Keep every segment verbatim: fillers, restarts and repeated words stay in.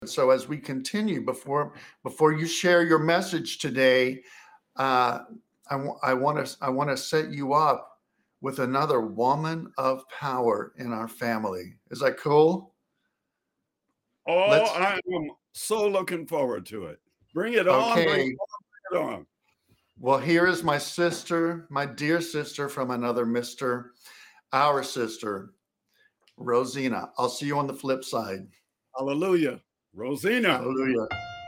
So as we continue, before before you share your message today, uh, I want to I want to set you up with another woman of power in our family. Is that cool? Oh, Let's. I am so looking forward to it. Bring it on, bring it Okay. on, bring it on. Well, here is my sister, my dear sister from another mister, our sister, Rosina. I'll see you on the flip side. Hallelujah. Rosina. Hallelujah.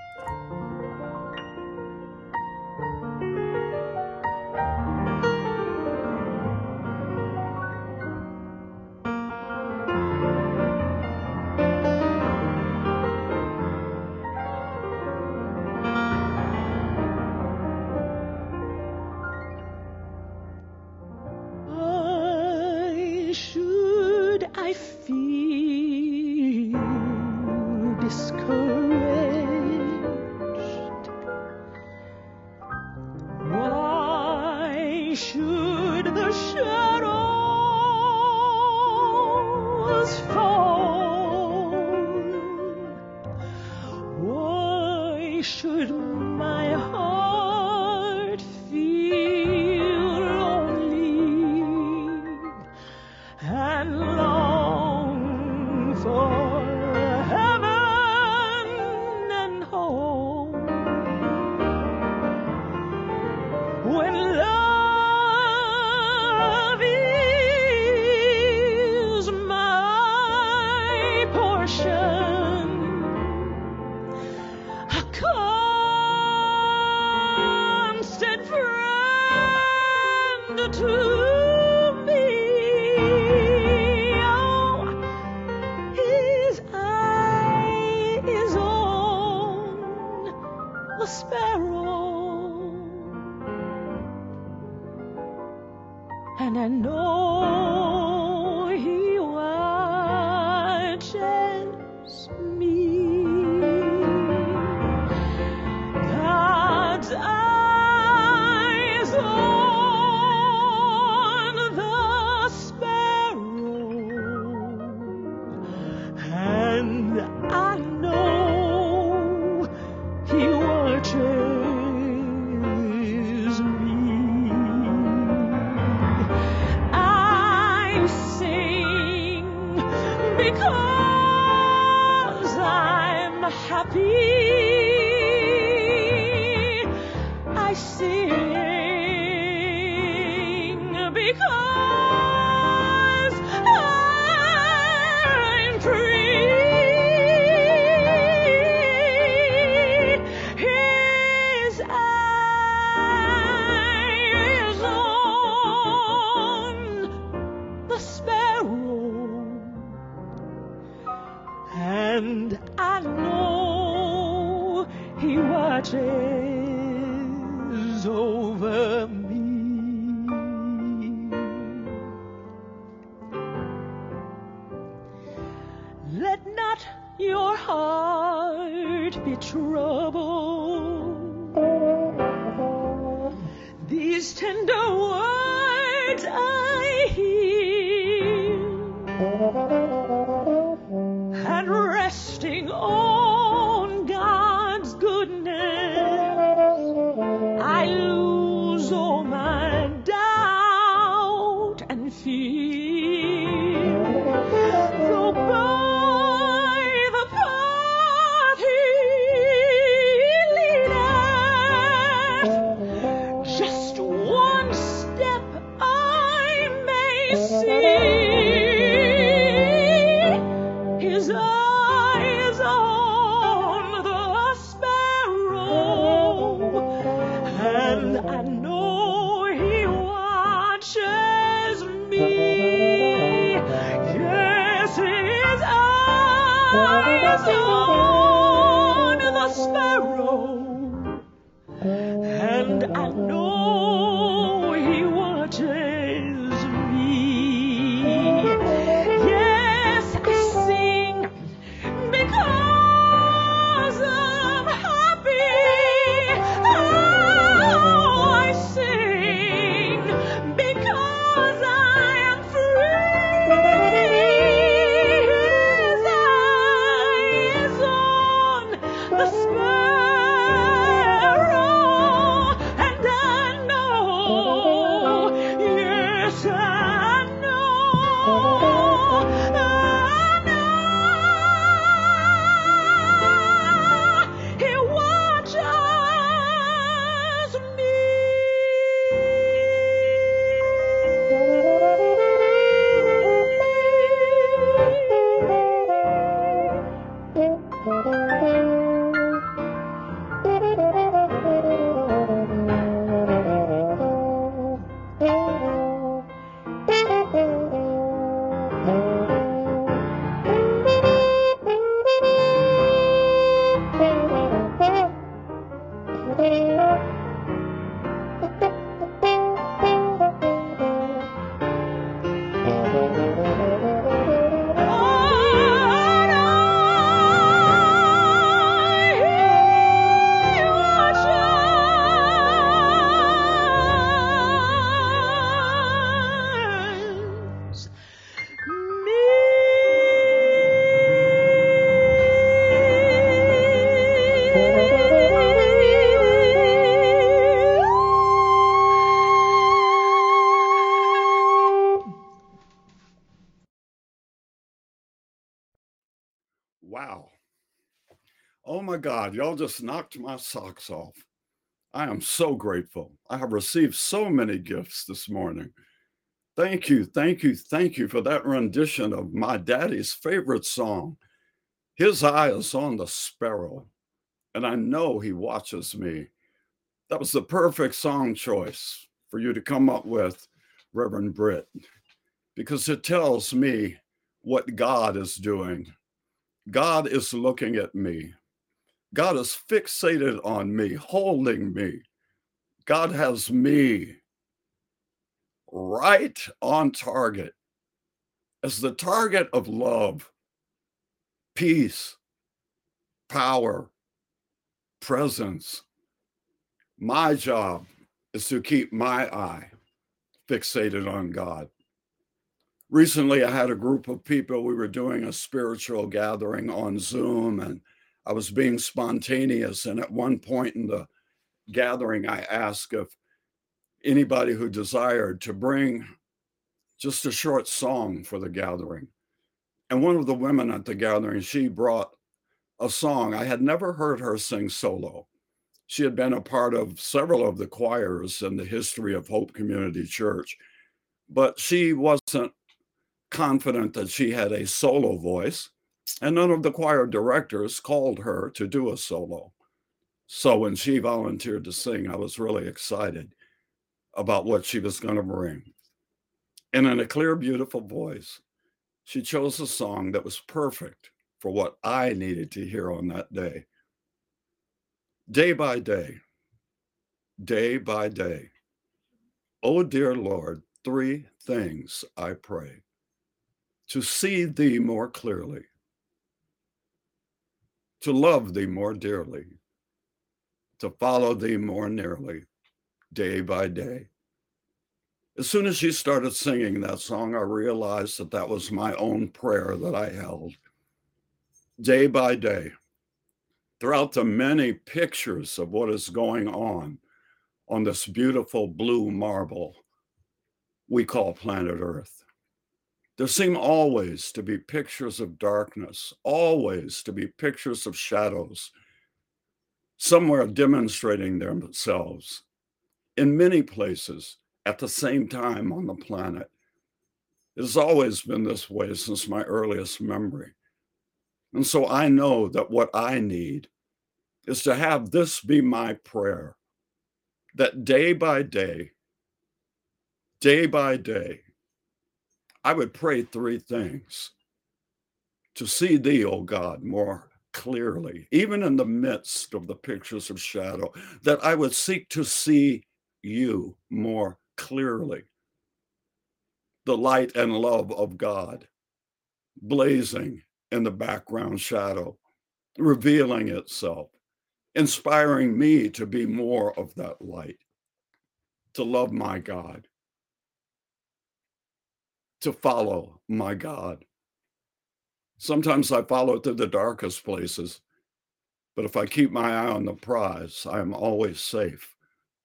Why should I feel discouraged? Why should the shadows fall? Why should my heart feel lonely and long for heaven and home, when love is my portion, a constant friend to me? Oh, his eye is on the sparrow, and I know he watches me. God's eyes on the sparrow, and I know he watches me. I sing because I'm happy. I sing because I'm free. His eye is on the sparrow, and I know he watches over me. Let not your heart be troubled. These tender words I hear, and resting on God's goodness, I lose all my doubt and fear. Though by the path he leadeth, just one step the sparrow, and I know, yes, I know, I know He watches me. Wow. Oh my God, y'all just knocked my socks off. I am so grateful. I have received so many gifts this morning. Thank you, thank you, thank you for that rendition of my daddy's favorite song. His eye is on the sparrow, and I know he watches me. That was the perfect song choice for you to come up with, Reverend Britt, because it tells me what God is doing. God is looking at me. God is fixated on me, holding me. God has me right on target as the target of love, peace, power, presence. My job is to keep my eye fixated on God. Recently, I had a group of people. We were doing a spiritual gathering on Zoom, and I was being spontaneous. And at one point in the gathering, I asked if anybody who desired to bring just a short song for the gathering. And one of the women at the gathering, she brought a song. I had never heard her sing solo. She had been a part of several of the choirs in the history of Hope Community Church, but she wasn't confident that she had a solo voice, and none of the choir directors called her to do a solo. So when she volunteered to sing, I was really excited about what she was going to bring. And in a clear, beautiful voice, she chose a song that was perfect for what I needed to hear on that day. Day by day, day by day. Oh, dear Lord, three things I pray: to see thee more clearly, to love thee more dearly, to follow thee more nearly, day by day. As soon as she started singing that song, I realized that that was my own prayer that I held. Day by day, throughout the many pictures of what is going on on this beautiful blue marble we call planet Earth, there seem always to be pictures of darkness, always to be pictures of shadows, somewhere demonstrating themselves in many places at the same time on the planet. It has always been this way since my earliest memory. And so I know that what I need is to have this be my prayer, that day by day, day by day, I would pray three things: to see thee, O God, more clearly, even in the midst of the pictures of shadow, that I would seek to see you more clearly, the light and love of God blazing in the background shadow, revealing itself, inspiring me to be more of that light, to love my God, to follow my God. Sometimes I follow through the darkest places, But if I keep my eye on the prize, I am always safe.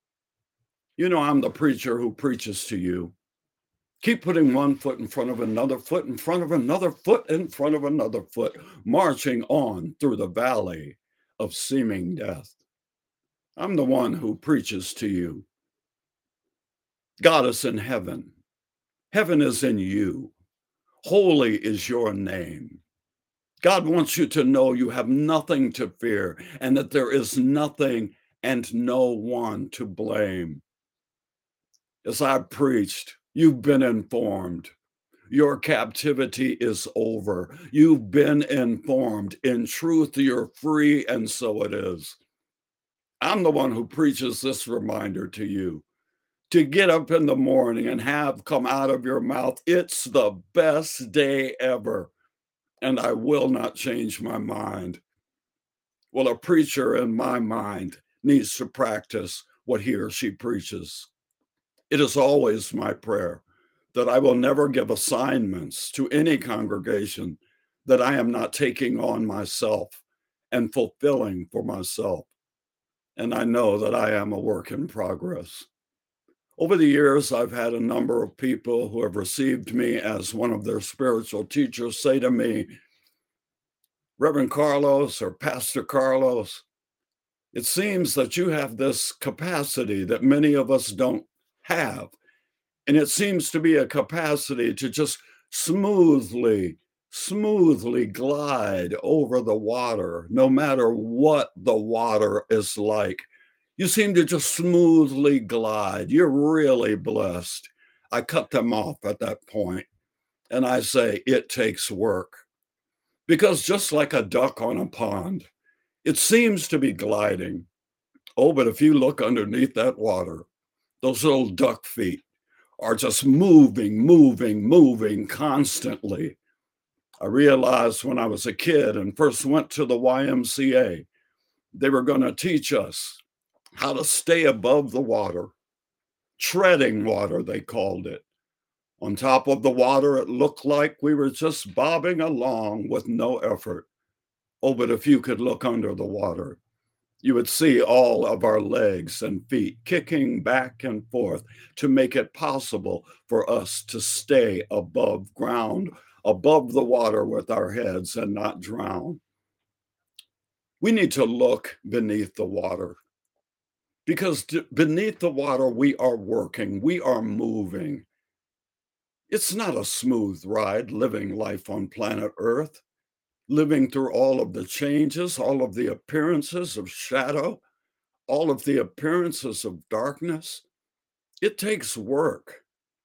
You know, I'm the preacher who preaches to you. Keep putting one foot in front of another foot, in front of another foot, in front of another foot, marching on through the valley of seeming death. I'm the one who preaches to you. God is in heaven. Heaven is in you. Holy is your name. God wants you to know you have nothing to fear and that there is nothing and no one to blame. As I've preached, you've been informed. Your captivity is over. You've been informed. In truth, you're free, and so it is. I'm the one who preaches this reminder to you to get up in the morning and have come out of your mouth, "It's the best day ever, and I will not change my mind." Well, a preacher in my mind needs to practice what he or she preaches. It is always my prayer that I will never give assignments to any congregation that I am not taking on myself and fulfilling for myself. And I know that I am a work in progress. Over the years, I've had a number of people who have received me as one of their spiritual teachers say to me, "Reverend Carlos or Pastor Carlos, it seems that you have this capacity that many of us don't have. And it seems to be a capacity to just smoothly, smoothly glide over the water, no matter what the water is like. You seem to just smoothly glide. You're really blessed." I cut them off at that point, and I say, it takes work. Because just like a duck on a pond, it seems to be gliding. Oh, but if you look underneath that water, those little duck feet are just moving, moving, moving constantly. I realized when I was a kid and first went to the Y M C A, they were going to teach us how to stay above the water, treading water, they called it. On top of the water, it looked like we were just bobbing along with no effort. Oh, but if you could look under the water, you would see all of our legs and feet kicking back and forth to make it possible for us to stay above ground, above the water with our heads and not drown. We need to look beneath the water because beneath the water, we are working, we are moving. It's not a smooth ride living life on planet Earth, living through all of the changes, all of the appearances of shadow, all of the appearances of darkness. It takes work.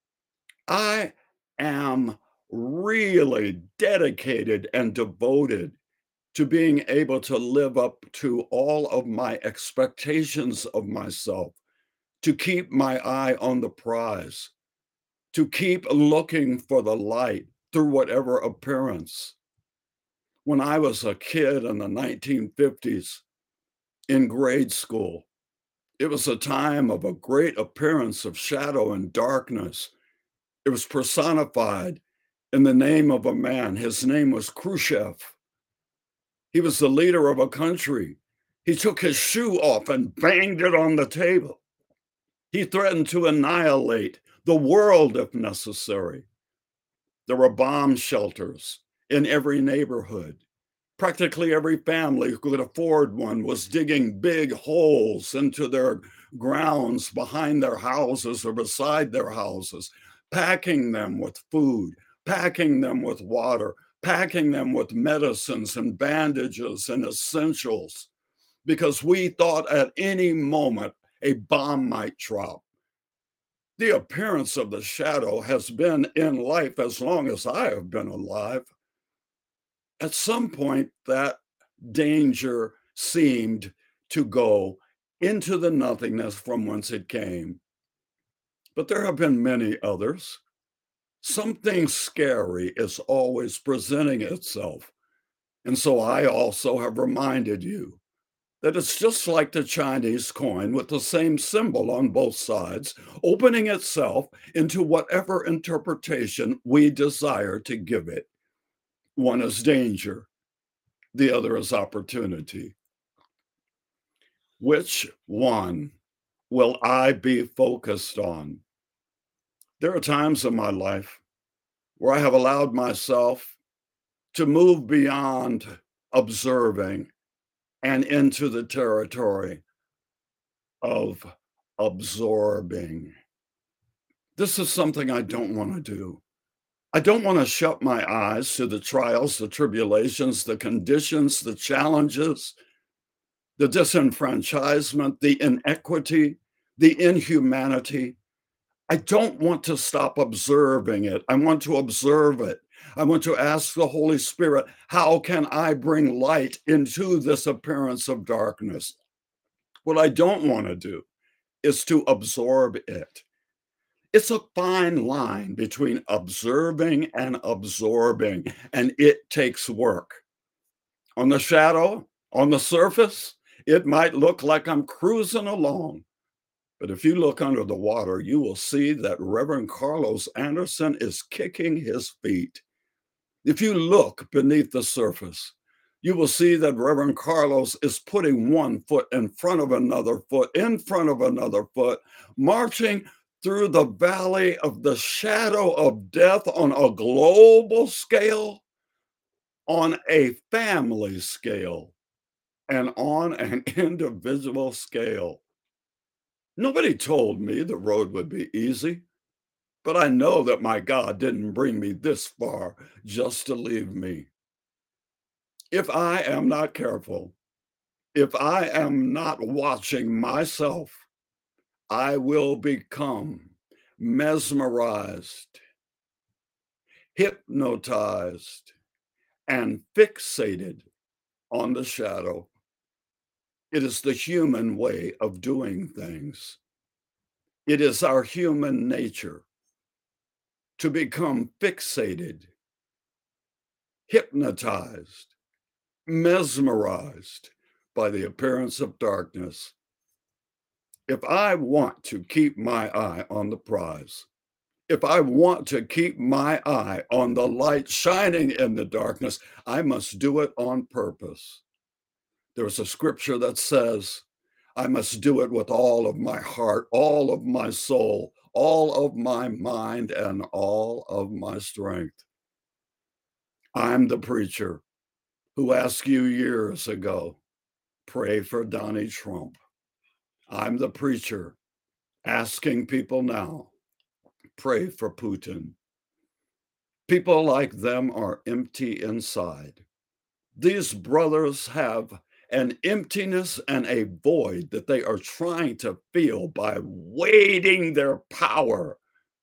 I am really dedicated and devoted to being able to live up to all of my expectations of myself, to keep my eye on the prize, to keep looking for the light through whatever appearance. When I was a kid in the nineteen fifties in grade school, it was a time of a great appearance of shadow and darkness. It was personified in the name of a man. His name was Khrushchev. He was the leader of a country. He took his shoe off and banged it on the table. He threatened to annihilate the world if necessary. There were bomb shelters in every neighborhood. Practically every family who could afford one was digging big holes into their grounds behind their houses or beside their houses, packing them with food, packing them with water, packing them with medicines and bandages and essentials, because we thought at any moment a bomb might drop. The appearance of the shadow has been in life as long as I have been alive. At some point, that danger seemed to go into the nothingness from whence it came. But there have been many others. Something scary is always presenting itself. And so I also have reminded you that it's just like the Chinese coin with the same symbol on both sides, opening itself into whatever interpretation we desire to give it. One is danger, the other is opportunity. Which one will I be focused on? There are times in my life where I have allowed myself to move beyond observing and into the territory of absorbing. This is something I don't want to do. I don't want to shut my eyes to the trials, the tribulations, the conditions, the challenges, the disenfranchisement, the inequity, the inhumanity. I don't want to stop observing it. I want to observe it. I want to ask the Holy Spirit, how can I bring light into this appearance of darkness? What I don't want to do is to absorb it. It's a fine line between observing and absorbing, and it takes work. On the shadow, on the surface, it might look like I'm cruising along. But if you look under the water, you will see that Reverend Carlos Anderson is kicking his feet. If you look beneath the surface, you will see that Reverend Carlos is putting one foot in front of another foot, in front of another foot, marching through the valley of the shadow of death on a global scale, on a family scale, and on an individual scale. Nobody told me the road would be easy, but I know that my God didn't bring me this far just to leave me. If I am not careful, if I am not watching myself, I will become mesmerized, hypnotized, and fixated on the shadow. It is the human way of doing things. It is our human nature to become fixated, hypnotized, mesmerized by the appearance of darkness. If I want to keep my eye on the prize, if I want to keep my eye on the light shining in the darkness, I must do it on purpose. There's a scripture that says, I must do it with all of my heart, all of my soul, all of my mind, and all of my strength. I'm the preacher who asked you years ago, pray for Donnie Trump. I'm the preacher asking people now, pray for Putin. People like them are empty inside. These brothers have an emptiness and a void that they are trying to fill by wielding their power,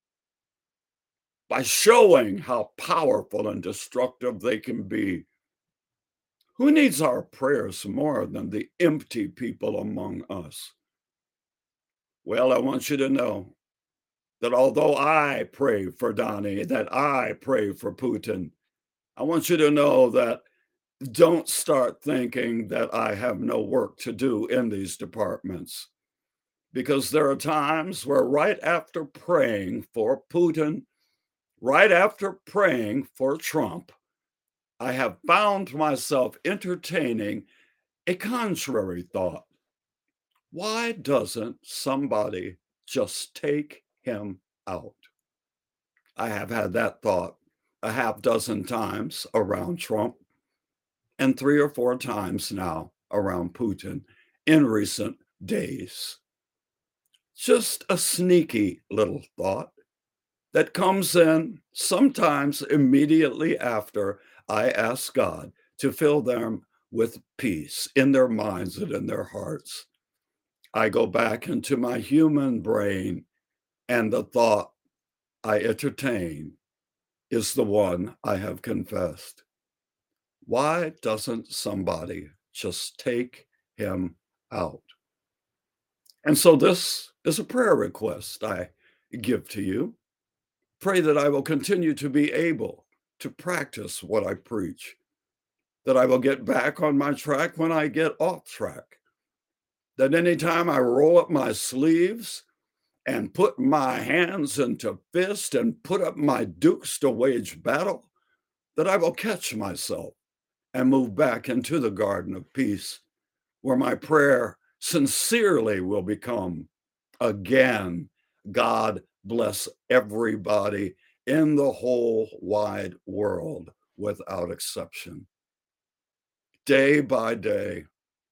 by showing how powerful and destructive they can be. Who needs our prayers more than the empty people among us? Well, I want you to know that although I pray for Donnie, that I pray for Putin, I want you to know that don't start thinking that I have no work to do in these departments, because there are times where right after praying for Putin, right after praying for Trump, I have found myself entertaining a contrary thought. Why doesn't somebody just take him out? I have had that thought a half dozen times around Trump and three or four times now around Putin in recent days. Just a sneaky little thought that comes in sometimes immediately after I ask God to fill them with peace in their minds and in their hearts. I go back into my human brain, and the thought I entertain is the one I have confessed. Why doesn't somebody just take him out? And so this is a prayer request I give to you. Pray that I will continue to be able to practice what I preach, that I will get back on my track when I get off track, that anytime I roll up my sleeves and put my hands into fist and put up my dukes to wage battle, that I will catch myself and move back into the garden of peace, where my prayer sincerely will become again. God bless everybody in the whole wide world without exception. Day by day,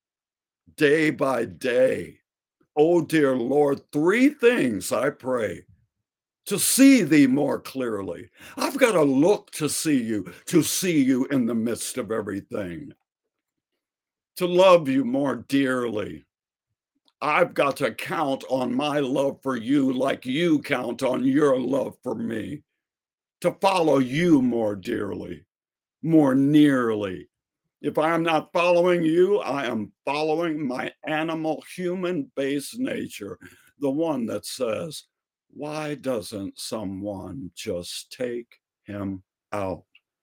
day by day. Oh, dear Lord, three things I pray: to see thee more clearly. I've got to look to see you, to see you in the midst of everything. To love you more dearly. I've got to count on my love for you like you count on your love for me. To follow you more dearly, more nearly. If I am not following you, I am following my animal, human-based nature, the one that says, why doesn't someone just take him out?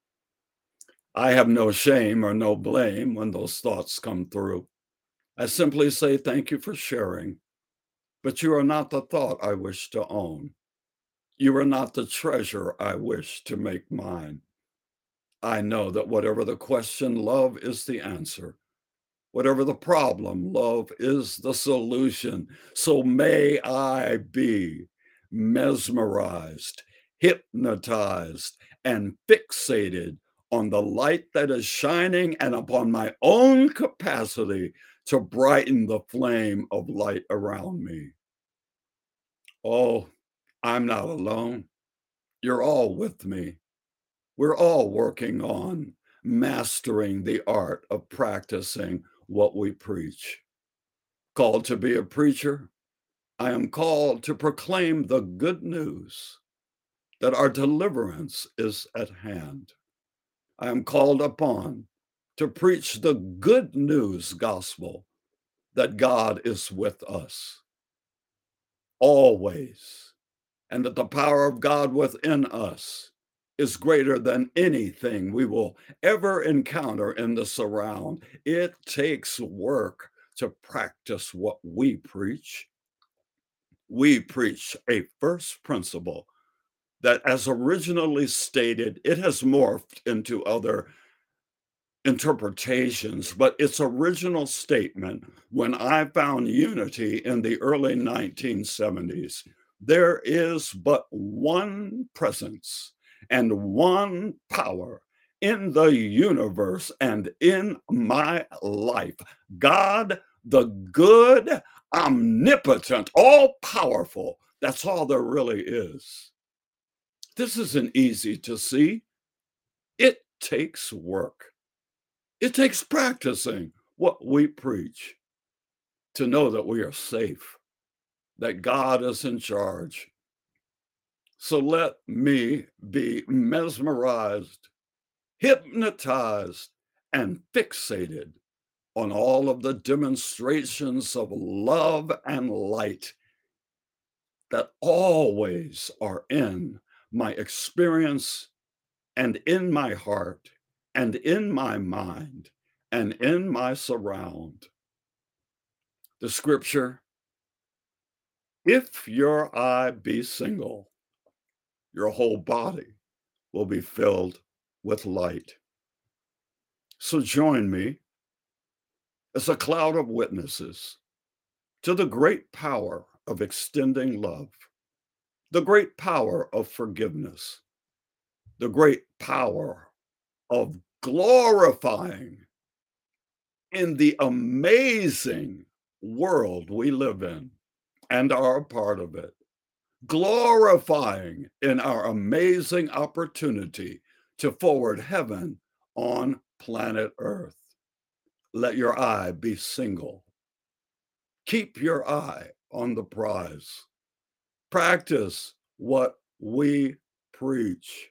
I have no shame or no blame when those thoughts come through. I simply say, thank you for sharing, but you are not the thought I wish to own. You are not the treasure I wish to make mine. I know that whatever the question, love is the answer. Whatever the problem, love is the solution. So may I be mesmerized, hypnotized, and fixated on the light that is shining and upon my own capacity to brighten the flame of light around me. Oh, I'm not alone. You're all with me. We're all working on mastering the art of practicing what we preach. Called to be a preacher, I am called to proclaim the good news that our deliverance is at hand. I am called upon to preach the good news gospel that God is with us always, and that the power of God within us is greater than anything we will ever encounter in the surround. It takes work to practice what we preach. We preach a first principle that, as originally stated, it has morphed into other interpretations, but its original statement, when I found unity in the early nineteen seventies, there is but one presence and one power in the universe and in my life. God, the good, omnipotent, all powerful. That's all there really is. This isn't easy to see. It takes work. It takes practicing what we preach to know that we are safe, that God is in charge. So let me be mesmerized, hypnotized, and fixated on all of the demonstrations of love and light that always are in my experience and in my heart and in my mind and in my surround. The scripture, if your eye be single, your whole body will be filled with light. So join me as a cloud of witnesses to the great power of extending love, the great power of forgiveness, the great power of glorifying in the amazing world we live in and are a part of it, glorifying in our amazing opportunity to forward heaven on planet Earth. Let your eye be single. Keep your eye on the prize. Practice what we preach.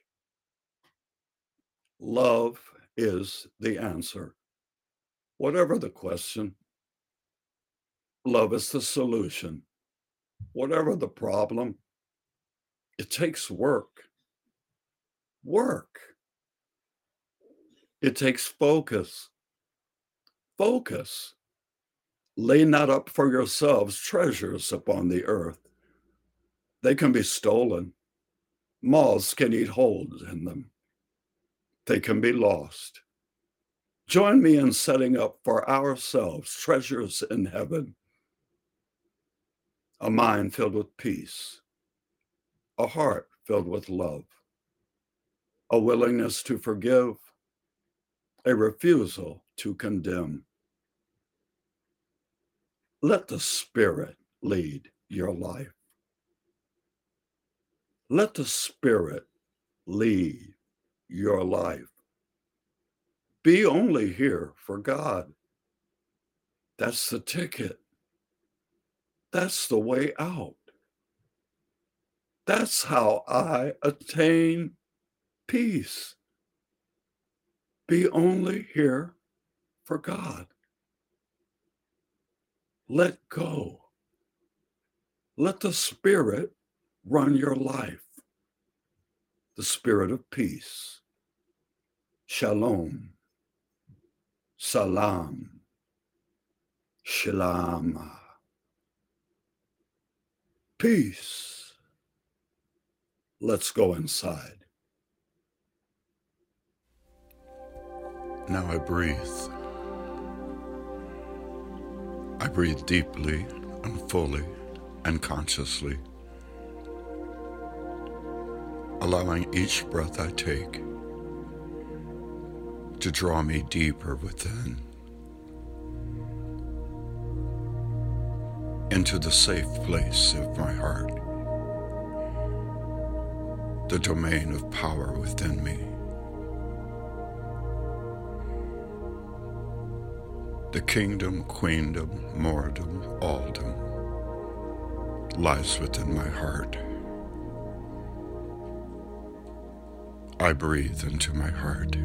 Love is the answer. Whatever the question, love is the solution. Whatever the problem, it takes work. Work. It takes focus. Focus. Lay not up for yourselves treasures upon the earth. They can be stolen. Moths can eat holes in them. They can be lost. Join me in setting up for ourselves treasures in heaven, a mind filled with peace, a heart filled with love, a willingness to forgive, a refusal to condemn. Let the Spirit lead your life. Let the Spirit lead your life. Be only here for God. That's the ticket. That's the way out. That's how I attain peace. Be only here for God. Let go. Let the Spirit run your life. The Spirit of peace. Shalom. Salam. Shalom. Peace. Let's go inside. Now I breathe. I breathe deeply and fully and consciously, allowing each breath I take to draw me deeper within, into the safe place of my heart, the domain of power within me. The kingdom, queendom, moredom, alldom lies within my heart. I breathe into my heart.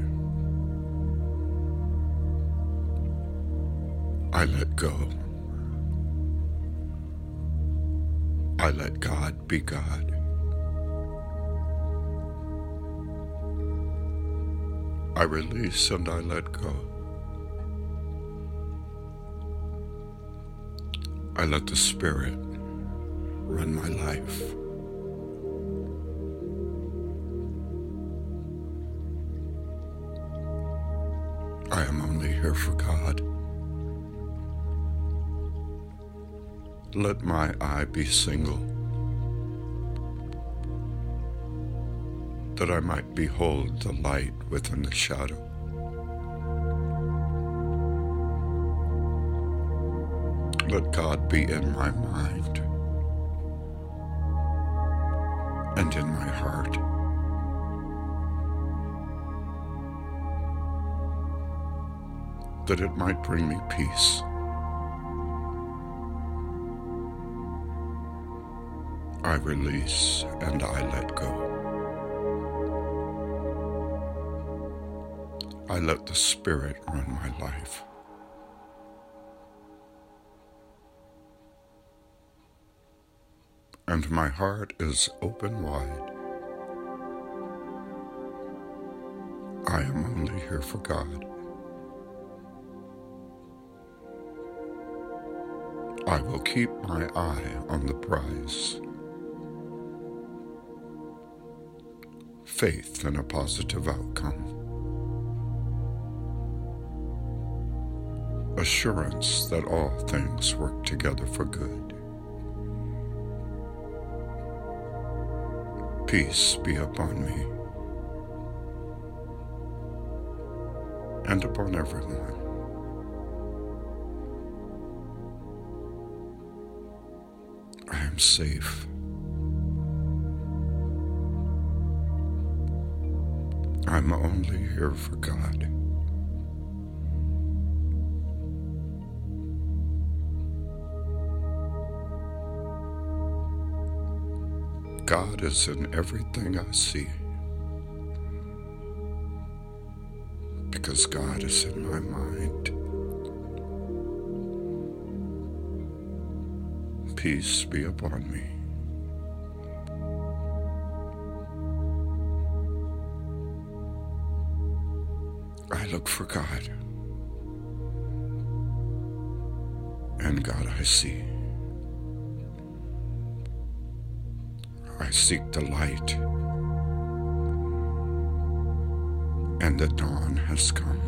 I let go. I let God be God. I release and I let go. I let the Spirit run my life. I am only here for God. Let my eye be single, that I might behold the light within the shadow. Let God be in my mind and in my heart. That it might bring me peace. I release and I let go. I let the Spirit run my life. And my heart is open wide. I am only here for God. I will keep my eye on the prize. Faith in a positive outcome. Assurance that all things work together for good. Peace be upon me and upon everyone. I am safe. I'm only here for God. God is in everything I see, because God is in my mind. Peace be upon me. I look for God, and God I see. I seek the light, and the dawn has come.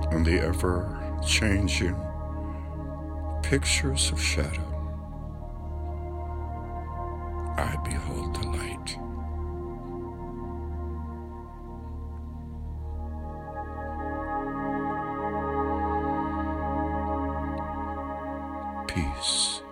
on the ever changing pictures of shadow, I behold the light. Peace.